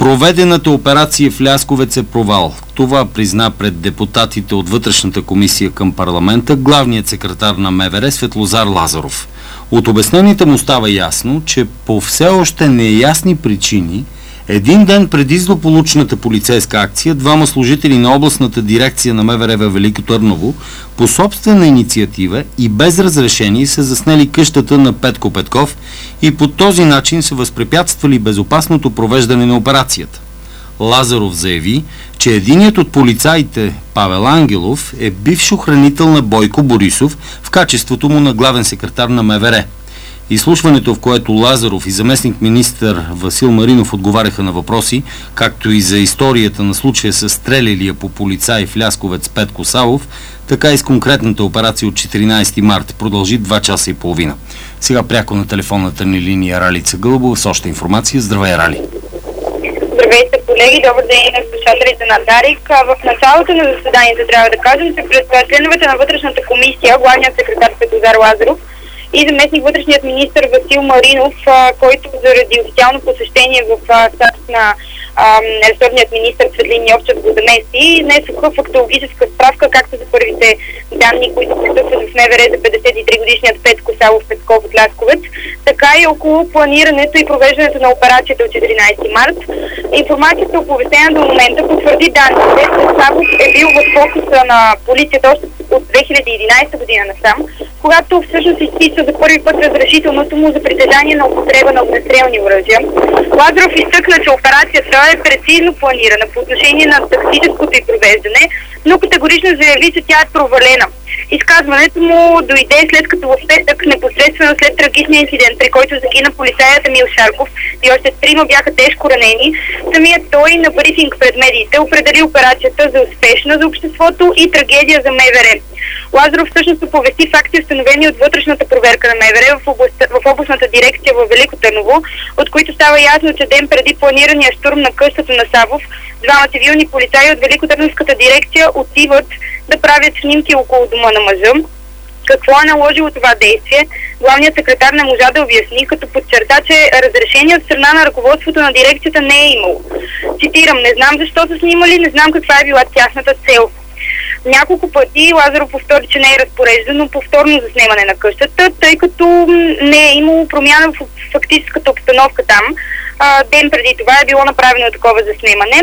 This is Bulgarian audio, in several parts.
Проведената операция в Лясковец е провал. Това призна пред депутатите от Вътрешната комисия към парламента главният секретар на МВР Светлозар Лазаров. От обясненията му става ясно, че по все още неясни причини един ден преди злополучната полицейска акция, двама служители на областната дирекция на МВР във Велико Търново по собствена инициатива и без разрешение са заснели къщата на Петко Петков и по този начин са възпрепятствали безопасното провеждане на операцията. Лазаров заяви, че единият от полицаите, Павел Ангелов, е бивш охранител на Бойко Борисов в качеството му на главен секретар на МВР. Изслушването, в което Лазаров и заместник-министър Васил Маринов отговаряха на въпроси, както и за историята на случая с стрелялия по полицай в Лясковец Петко Савов, така и с конкретната операция от 14 март, продължи 2 часа и половина. Сега пряко на телефонната ни линия Ралица Гълбова с още информация. Здравей, Рали! Здравейте, колеги! Добър ден на слушателите на Дарик. В началото на заседанието трябва да кажем, че пред членовете на Вътрешната комисия, главният секретар Светлозар Лазаров и заместник вътрешният министър Васил Маринов, който заради официално посещение в САЩ на ресорният министър Цветлин Йовчев го замести, внесоха фактологическа справка както за първите данни, които постъпват в МВР за 53-годишният Петко Савов Петков от Лясковец, така и около планирането и провеждането на операцията от 14 март. Информацията, оповестена до момента, потвърди данните, че Савов е бил в фокуса на полицията още от 2011 година насам, когато всъщност изписва за първи път разрешителното му за притежание на употреба на огнестрелни оръжия. Лазаров изтъкна, че операцията е прецизно планирана по отношение на тактическото й провеждане, но категорично заяви, че тя е провалена. Изказването му дойде след като в петък, непосредствено след трагичния инцидент, при който загина полицаят Емил Шарков и още 3 бяха тежко ранени, самият той на брифинг пред медиите определи операцията за успешна за обществото и трагедия за МВР. Лазаров всъщност оповести факти, установени от вътрешната проверка на МВР в областната дирекция във Велико Търново, от които става ясно, че ден преди планирания штурм на къщата на Савов, двама цивилни полицаи от Великотърновската дирекция отиват да правят снимки около дома на мъжа. Какво е наложило това действие, главният секретар не можа да обясни, като подчерта, че разрешение от страна на ръководството на дирекцията не е имало. Цитирам: "Не знам защо са снимали, не знам каква е била тяхната цел." Няколко пъти Лазаров повтори, че не е разпореждано повторно заснемане на къщата, тъй като не е имало промяна в фактическата обстановка там. Ден преди това е било направено такова заснемане.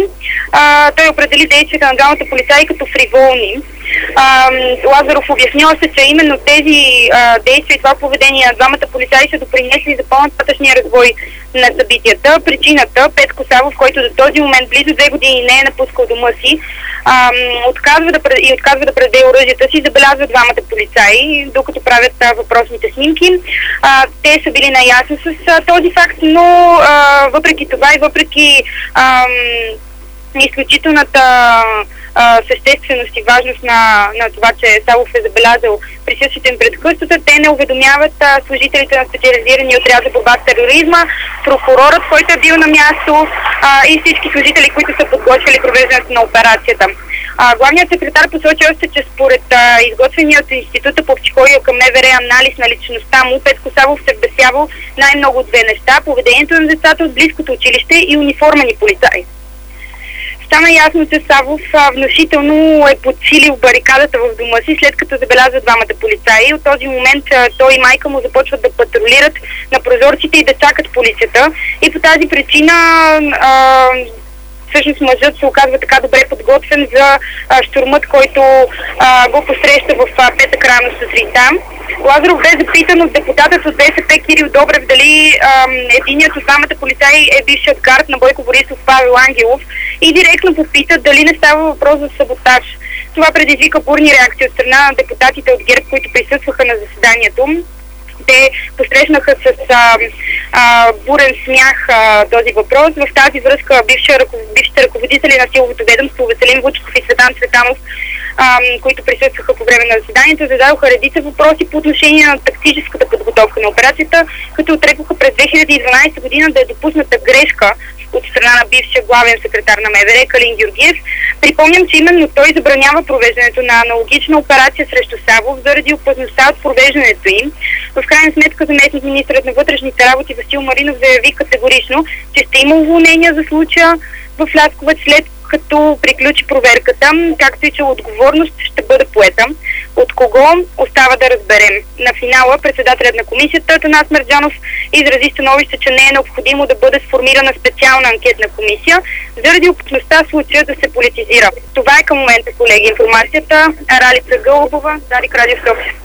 Той определи действията на двамата полицаи като фриволни. Лазаров обясни още, че именно тези действия и това поведение на двамата полицаи са допринесли за по-нататъчния развой на събитията. Причината: Петко Савов, който до този момент близо 2 години не е напускал дома си, отказва да предаде оръжията си, забелязва двамата полицаи, докато правят въпросните снимки. Те са били наясно с този факт, но въпреки това и въпреки изключителната същественост и важност на това, че Савов е забелязал присъствието им пред къщата, те не уведомяват служителите на специализирания отряд за борба с тероризма, прокурорът, който е бил на място, и всички служители, които са подготвили провеждането на операцията. Главният секретар посочи още, че според изготвения от Института по психология към МВР анализ на личността му, Петко Савов се вбесявал най-много от 2 неща: поведението на децата от близкото училище и униформени полицаи. Стана ясно, че Савов внушително е подсилил барикадата в дома си, след като забелязва двамата полицаи. От този момент той и майка му започват да патрулират на прозорците и да чакат полицията. И по тази причина всъщност мъжът се оказва така добре подготвен за щурмът, който го посреща в петък рано сутринта. Лазаров бе запитан от депутатът от БСП Кирил Добрев дали единият от двамата полицаи е бившият гард на Бойко Борисов Павел Ангелов и директно попита дали не става въпрос за саботаж. Това предизвика бурни реакции от страна на депутатите от ГЕРБ, които присъстваха на заседанието. Те посрещнаха с бурен смях този въпрос. В тази връзка бившите ръководители на силовото ведомство Веселин Вучков и Цветан Цветанов, които присъстваха по време на заседанието, зададоха редица въпроси по отношение на тактическата подготовка на операцията, като отрекоха през 2012 година да е допусната грешка от страна на бившия главен секретар на МВР Калин Георгиев. Припомням, че именно той забранява провеждането на аналогична операция срещу Савов заради опасността от провеждането им. В крайна сметка заместник министърът на вътрешните работи Васил Маринов заяви категорично, че ще има уволнения за случая в Лясковец, след като приключи проверката, както и че отговорност ще бъде поета. От кого остава да разберем. На финала председателят на комисията Атанас Мерджанов изрази становище, че не е необходимо да бъде сформирана специална анкетна комисия, заради опасността случая да се политизира. Това е към момента, колеги, информацията. Ралица Гълъбова, Дарик Радио София.